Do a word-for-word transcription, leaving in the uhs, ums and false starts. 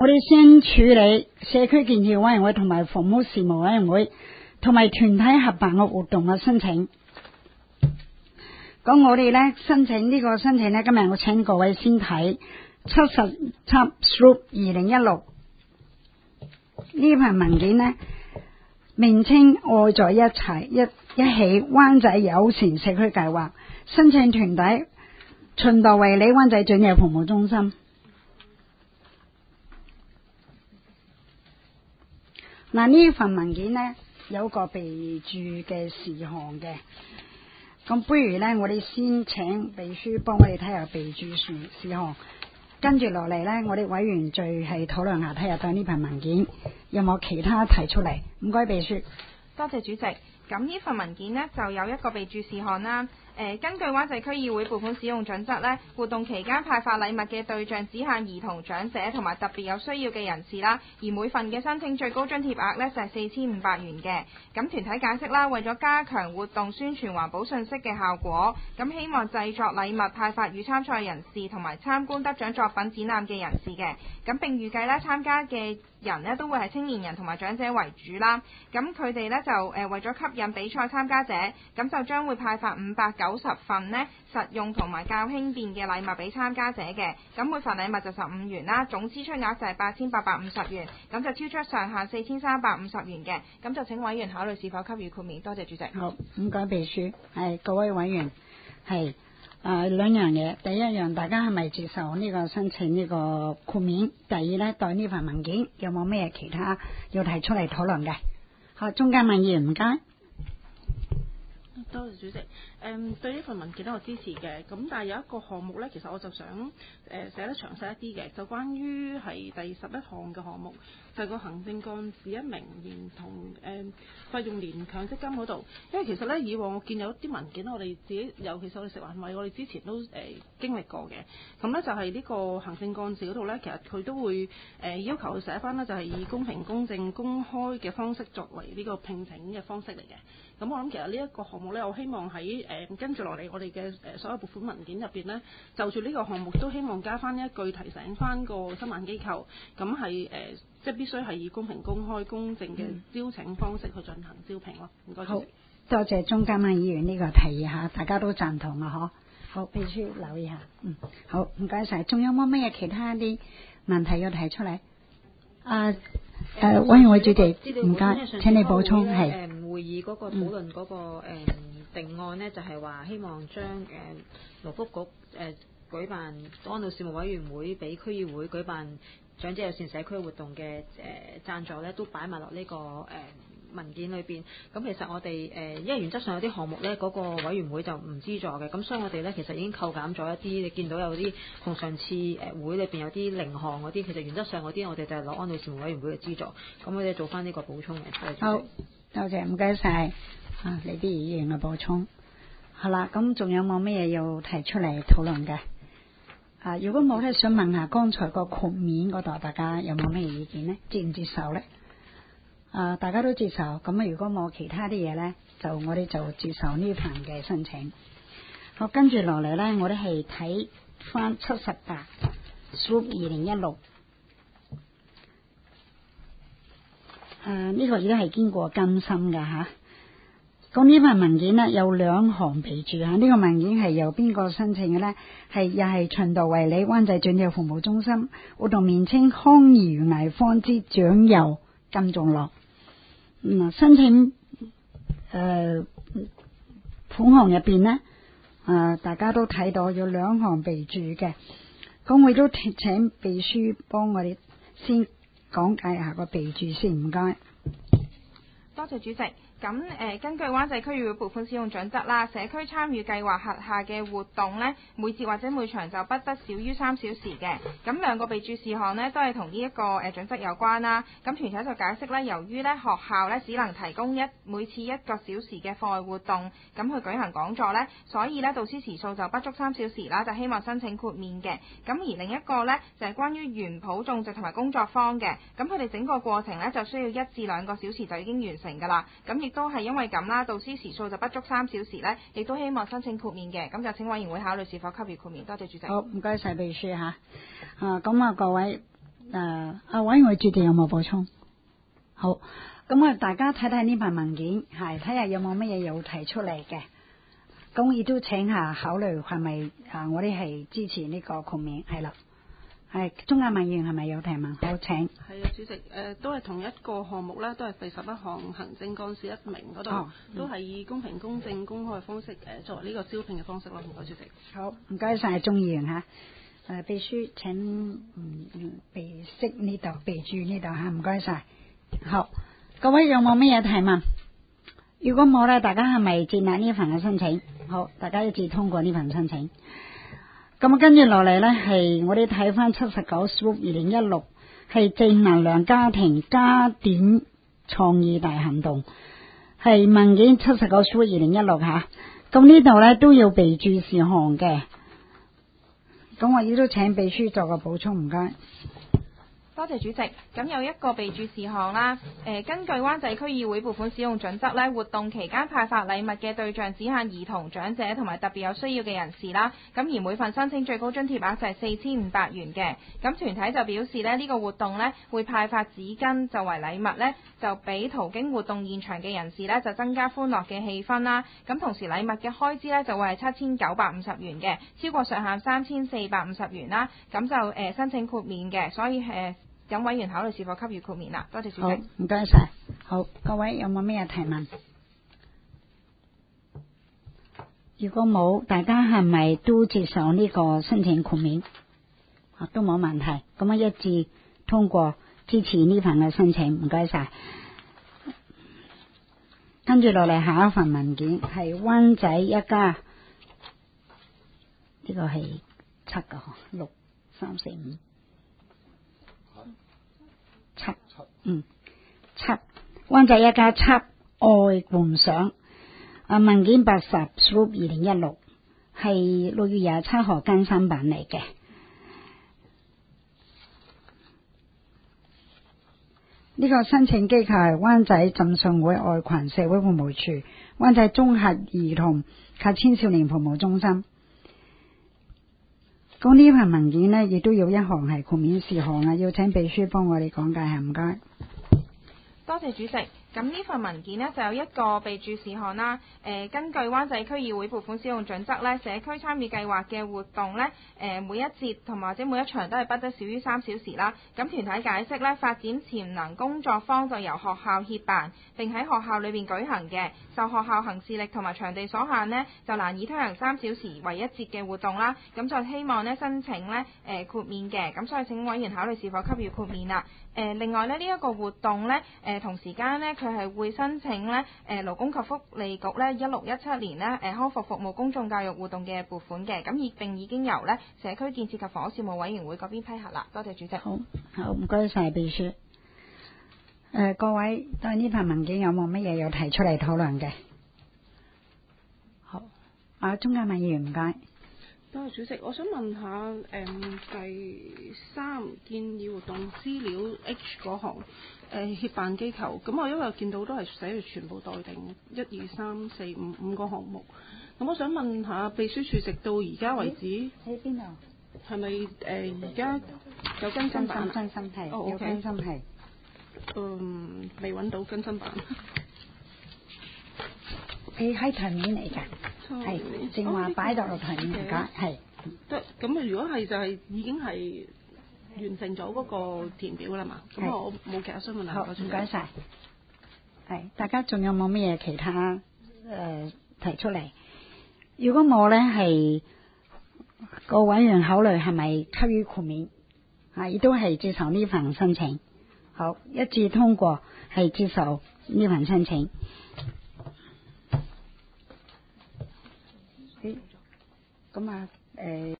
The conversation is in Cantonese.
我哋先處理社區建設委員會同埋服務事務委員會同埋團體合辦嘅活動嘅申請。咁我哋咧申請呢個申請咧，今日我請各位先睇七十輯 Slope 二零一六呢份文件呢，名稱愛在一齊一一起灣仔友善社區計劃，申請團體循道衛理灣仔長者服務中心。嗱，呢份文件呢，有個備注嘅事項嘅，咁不如呢，我哋先請秘書幫我哋睇下備注事事項，跟住落嚟呢，我哋委員再係討論下睇下對呢份文件有冇其他提出嚟。唔該，秘書。 多謝主席。咁呢份文件呢，就有一個備注事項啦。誒，根據灣仔區議會撥款使用準則呢，活動期間派發禮物嘅對象只限兒童、長者同埋特別有需要嘅人士啦。而每份嘅申請最高津貼額呢，就係四千五百元嘅。咁團體解釋啦，為咗加強活動宣傳環保信息嘅效果，咁希望製作禮物派發與參賽人士同埋參觀得獎作品展覽嘅人士嘅。咁並預計呢，參加嘅人呢都會係青年人同埋長者為主啦。咁佢哋呢，就誒為咗吸引比賽參加者，咁就將會派發五百九十份呢實用同埋較輕便嘅禮物俾參加者嘅。咁每份禮物就十五元啦，總支出額就係八千八百五十元，咁就超出上限四千三百五十元嘅。咁就請委員考慮是否給予豁免。多謝主席。 好，唔該秘書。係各位委員，係誒兩樣嘢。第一樣，大家係咪接受呢個申請呢個豁免？第二呢，對呢份文件有冇咩其他要提出嚟討論嘅？好，鍾嘉敏議員，唔該。 多謝主席。誒、嗯、對呢份文件咧，我支持嘅。咁但係有一個項目咧，其實我就想誒、呃、寫得詳細一啲嘅，就關於係第十一項嘅項目，就係、是、個行政幹事一名連同誒費用連強積金嗰度。因為其實咧，以往我見有啲文件，我哋自己尤其是我哋食環委，我哋之前都誒、呃、經歷過嘅。咁咧就係呢個行政幹事嗰度咧，其實佢都會誒、呃、要求佢寫翻咧，就係以公平、公正、公開嘅方式作為呢個聘請嘅方式嚟嘅。咁我諗其實呢一個項目咧，我希望喺誒、呃、跟住落嚟我哋嘅誒所有撥款文件入邊咧，就住呢個項目都希望加翻一句提醒翻個申辦機構，咁係誒即係必須係以公平、公開、公正嘅招請方式去進行招聘咯。唔該。好， 多謝鍾嘉敏議員呢個提議嚇，大家都贊同啊！嗬，好，秘書留意下。嗯，好，唔該晒。仲有冇咩其他啲問題要提出嚟？啊誒、呃，委員會主席，唔該，請你補充係。 誒會議嗰個討論嗰個誒定案呢，就係話希望將誒勞福局誒舉辦安老事務委員會俾區議會舉辦長者友善社區活動嘅誒贊助咧，都擺埋落呢個誒文件裏邊。咁其實我哋誒，因為原則上有啲項目咧，嗰個委員會就唔資助嘅，咁所以我哋咧其實已經扣減咗一啲。你見到有啲同上次誒會裏邊有啲零項嗰啲，其實原則上嗰啲我哋就係攞安老事務委員會嘅資助。咁我哋做翻呢個補充嘅。 好，多謝，唔該晒啊！你啲議員嘅補充。好啦，咁仲有冇咩要提出嚟討論嘅？啊，如果冇咧，想問下剛才個豁免嗰度，大家有冇咩意見呢？接唔接受咧？啊，大家都接受。咁啊，如果冇其他啲嘢咧，就我哋就接受呢份嘅申請。好，跟住落嚟咧，我哋係睇翻七十八 Slope 二零一六。誒、啊，呢、這個已經係經過更新嘅吓。咁呢份文件呢，有兩行備注吓，呢、這個文件係由邊個申請嘅呢？係又係循道衛理灣仔長者服務中心活動名稱康怡藝坊之長幼金鐘樂。嗯，申請誒款項入邊呢，誒、呃、大家都睇到有兩行備注嘅。咁我都請秘書幫我哋先講解下個備注先，唔該。 多謝主席。咁誒、呃，根據灣仔區議會撥款使用準則啦，社區參與計劃轄下嘅活動呢，每節或者每場就不得少於三小時嘅。咁兩個備注事項呢，都係同呢一個誒、呃、準則有關啦。咁團體就解釋咧，由於咧學校咧只能提供一每次一個小時嘅課外活動，咁去舉行講座呢，所以咧導師時數就不足三小時啦，就希望申請豁免嘅。咁而另一個呢，就係、是、關於園圃種植同埋工作坊嘅，咁佢哋整個過程呢，就需要一至兩個小時就已經完成㗎啦。咁亦都係因為咁啦，導師時數就不足三小時呢，亦都希望申請豁免嘅。咁就請委員會考慮是否給予豁免。多謝主席。 好，唔該晒秘書嚇。啊，咁啊各位誒，阿委員會主席有冇補充？好，咁啊，大家睇睇呢份文件，係睇下有冇乜嘢有提出嚟嘅。咁亦都請下考慮係咪啊？我哋係支持呢個豁免，係啦。係鍾亞文議員係咪有提問？好，請。 係啊，主席，誒、呃、都係同一個項目啦，都係第十一項行政幹事一名嗰度， 哦嗯、 都係以公平、公正、公開嘅方式誒、呃、作為呢個招聘嘅方式咯。唔該，主席。 好，唔該晒鍾議員嚇。誒、啊、秘書請嗯備識呢度備注呢度嚇，唔該晒。好，各位有冇乜嘢提問？如果冇咧，大家係咪接納呢份嘅申請？好，大家一致通過呢份申請。咁跟住落嚟呢，係我哋睇翻七十九 Stroke 二零一六，係正能量家庭加點創意大行動，係文件七十九 Stroke 二零一六吓。咁呢度呢，都要備注事項嘅。咁我亦都請秘書作個補充，唔該。 多謝主席。咁有一個備注事項啦。誒、呃，根據灣仔區議會撥款使用準則咧，活動期間派發禮物嘅對象只限兒童、長者同埋特別有需要嘅人士啦。咁而每份申請最高津貼額就係四千五百元嘅。咁團體就表示咧，呢、這個活動咧會派發紙巾作為禮物咧，就俾途經活動現場嘅人士咧，就增加歡樂嘅氣氛啦。咁同時禮物嘅開支咧就會係七千九百五十元嘅，超過上限三千四百五十元啦。咁就誒、呃、申請豁免嘅，所以誒。呃有委員考慮是否給予豁免啦？多謝主席。 好，唔該晒。好，各位有冇咩提問？如果冇，大家係咪都接受呢個申請豁免？啊，都冇問題。咁啊，一致通過支持呢份嘅申請，唔該晒。跟住落嚟下一份文件係灣仔一家，呢、這個係七個，六三四五。七，嗯，七，灣仔一家七愛共賞，啊文件八十 Stroke 二零一六係六月廿七號更新版嚟嘅。呢、這個申請機構係灣仔浸信會愛群社會服務處、灣仔綜合兒童及青少年服務中心。咁呢份文件呢，亦都有一項係豁免事項啊，要請秘書幫我哋講解下，唔該。 多謝主席。咁呢份文件呢，就有一個備注事項啦。誒、呃，根據灣仔區議會撥款使用準則呢，社區參與計劃嘅活動呢，誒、呃、每一節同埋或者每一場都係不得少於三小時啦。咁團體解釋呢，發展潛能工作坊就由學校協辦，並喺學校裏邊舉行嘅。受學校行事力同埋場地所限呢，就難以推行三小時為一節嘅活動啦。咁就希望呢申請呢誒、呃、豁免嘅。咁所以請委員考慮是否給予豁免啦。誒、呃，另外呢，呢、這、一個活動呢，誒、呃、同時間呢。佢係會申請咧，誒勞工及福利局咧一六一七年咧，誒康復服務公眾教育活動嘅撥款嘅，咁已並已經由咧社區建設及房屋事務委員會嗰邊批核啦。多謝主席。 好，好唔該晒秘書。誒、呃，各位對呢份文件有冇乜嘢要提出嚟討論嘅？好，啊，鍾亞文議員唔該。 多謝主席，我想問下誒、嗯、第三建議活動資料 H 嗰行誒協辦機構，咁我因為見到都係寫住全部待定一二三四五五個項目，咁我想問下秘書處直到而家為止喺邊度？ 係咪誒而家有更新版？ 更新係， 哦有更新係。 嗯，未揾到更新版。 佢喺台面嚟㗎，係正話擺到落台面嚟㗎，係。 得咁啊！如果係就係已經係完成咗嗰個填表啦嘛，咁我冇其他詢問啦。 好，唔該晒。係，大家仲有冇乜嘢其他誒、呃、提出嚟？如果冇咧，係個委員考慮係咪給予豁免？啊，亦都係接受呢份申請。好，一致通過係接受呢份申請。咁啊，誒。